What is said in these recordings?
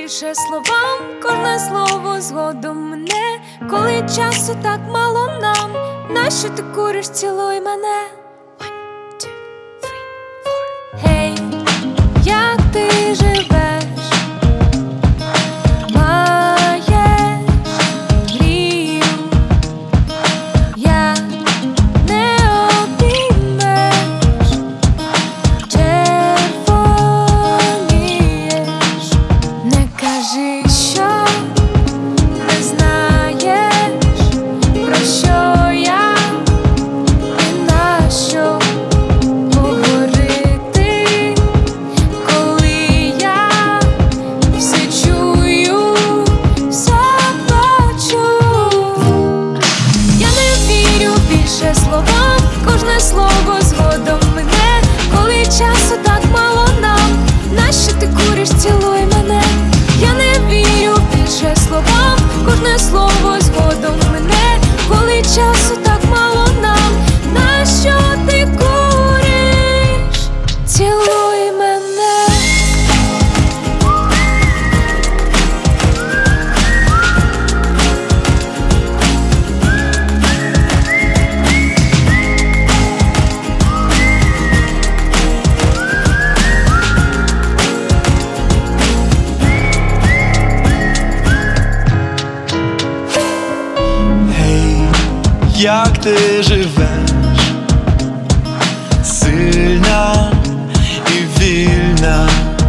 більше словам, кожне слово згодом мене. Коли часу так мало нам, нащо ти куриш, цілуй мене. 1, 2, 3, 4. Гей, як ти живеш? Маєш мрію, як не обіймеш, червонієш. Не кажи, що не знаєш, про що я і нащо говорити, коли я все чую, все бачу. Я не вірю більше словам, кожне слово згодом мене. Коли часу так мало нам, нащо ти куриш, цілуй мене. Я не вірю більше словам, кожне слово згодом мене. Коли часу так мало нам, нащо ти куриш, цілуй мене. Як ти живеш, сильна і вільна,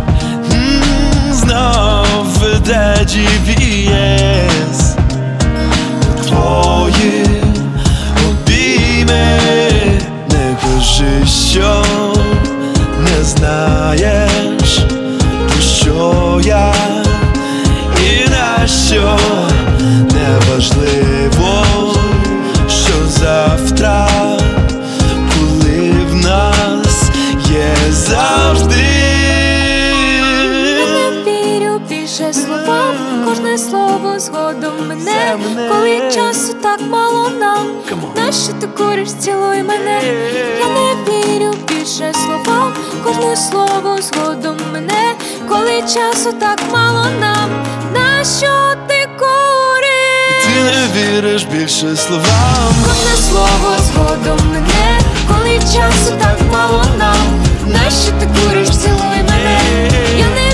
знов веде GPS твої обійми. Не кажи, що не знаєш, про що я і на що. Неважливо, що завтра, коли в нас є завжди. Я не вірю більше словам, кожне слово згодом мене. Коли часу так мало нам, нащо ти куриш, цілуй мене. Я не вірю більше словам, кожне слово згодом мене. Коли часу так мало нам, нащо ти куриш? Ти не віриш більше словам, кожне слово згодом мене. Коли часу так мало нам, нащо ти куриш, цілуй мене. Я не